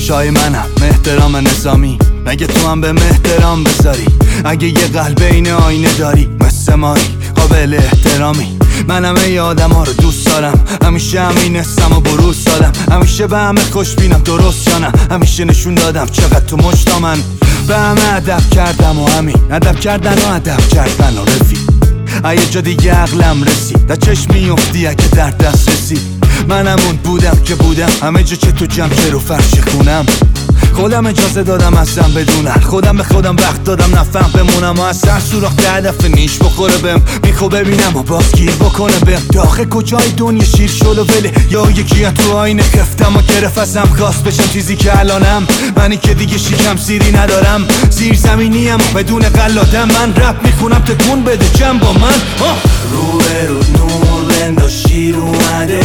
شای منم احترام نظامی، مگه تو هم به احترام بذاری؟ اگه یه قلب این آینه داری مثل مایی قابل احترامی. منم ای آدم ها رو دوست دارم، همیشه همین حسم و بروز دادم، همیشه به همه خوش بینم درست یا نه، همیشه نشون دادم چقدر تو مشتا من به همه ادب کردم و همین ادب کردن و ادب کردن و رفیق. یه جا دیگه عقلم رسید، در چشم میفتی اگه در دست رسید. منم اون بودم که بودم، همه جا که تو جمع که رو فرش خونم. خودم اجازه دادم ازم بدونم، خودم به خودم وقت دادم نفهم بمونم و از سر سوراخ هدف نیش بخوره بهم، میخوا ببینم و باز گیر بکنه بهم. داخل کجای دنیا شیر شل و وله، یا یکی تو آینه خفتم و گرفت ازم خواست بشم چیزی که الانم. منی که دیگه شیکم سیری ندارم، زیر زمینیم بدون قلادم. من رپ میخونم تکون بده جمع با من. رو به رو نور بنداز شیر اومده،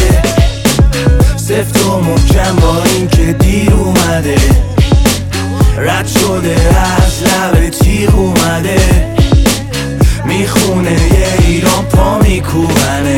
سفت و محکم با این که دیر اومده، رد شده از لب تیغ اومده، میخونه یه ایران پا میکوبنه.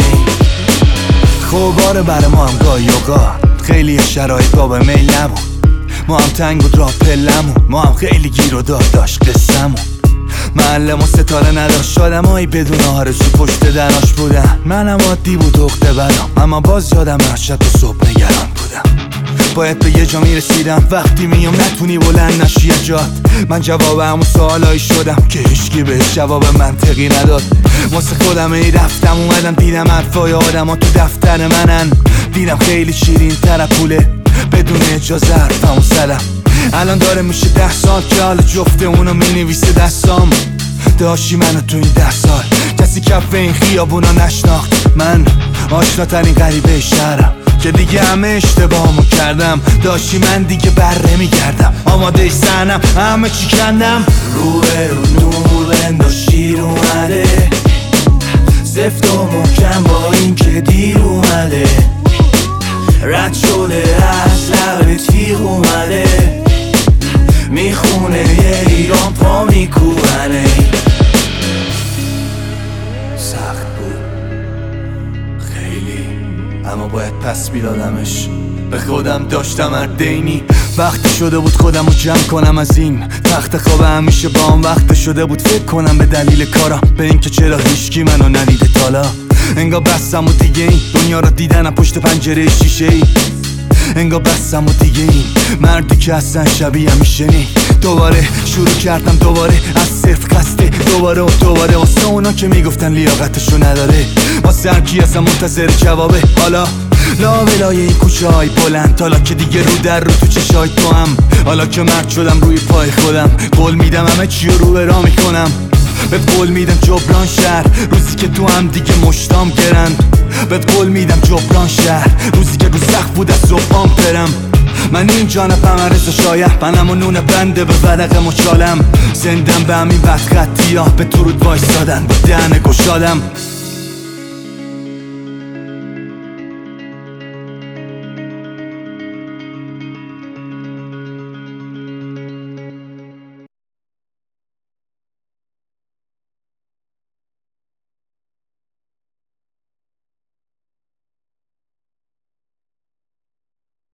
خوباره برای ما هم گاهی اوقات خیلی شرایط باب میل نبود، ما هم تنگ بود راه پلمون، ما هم خیلی گیر و داد داشت قصه‌مون. معلم و ستاره نداشت، آدمایی بدون آرزو پشت دراش بودن. منم عادی بود عقده برام، اما باز یادم هر شب و صبح نگران بودم. باید به یه جا میرسیدم، وقتی میام نتونی بلند نشی جات. من جواب همون سوالایی شدم که هیچکی بهش جواب منطقی نداد. واسه خودم ای رفتم اومدم دیدم حرفای آدما تو دفتر منن، دیدم خیلی شیرین تر پوله بدون اجازه حرفمو زدم. الان داره میشه 10 سال که حال جفته اونو مینویسه دستام. داشتی منو تو این 10 سال کسی کف این خیابونا نشناخت. من آشناترین غریبه شهرم که دیگه همه اشتباهمو کردم. داشتی من دیگه بره میگردم، آماده سنم همه چی کندم. رو به رو نور بنداز شیر اومده، سفت و محکم با این که دیر اومده، رد شده از لب تیغ اومده، میخونه یه ایران پا میکوبنه. سخت بود خیلی، اما باید پس میدادمش. به خودم داشتم اردینی، وقتی شده بود خودم رو جمع کنم از این تخت خواب. همیشه با هم وقت شده بود فکر کنم به دلیل کارم، به اینکه چرا هیچکی منو ندیده تالا. انگار بستم و دیگه این دنیا رو دیدنم پشت پنجره شیشه ای. انگار بستم و دیگه این مردی که اصلا شبیه میشه نی. دوباره شروع کردم دوباره از صفر قصده، دوباره و دوباره واسه اونا که میگفتن لیاقتشو نداره، واسه هر کی اصلا منتظر جوابه. حالا لا ولای این کوچه های بلند، حالا که دیگه رو در رو تو چشای تو هم، حالا که مرد شدم روی پای خودم، قول میدم همه چی رو به راه میکنم. بهت قول میدم جبران شهر روزی که تو هم دیگه مشتام گرند. بهت قول میدم جبران شهر روزی که رو سخت بود از صبحام برم. من این جانبم عرض شایه، منم و نون بنده به ورق مچالم. زندم به همین وقت خطی ها به درود وایستادن با دهن گشادم.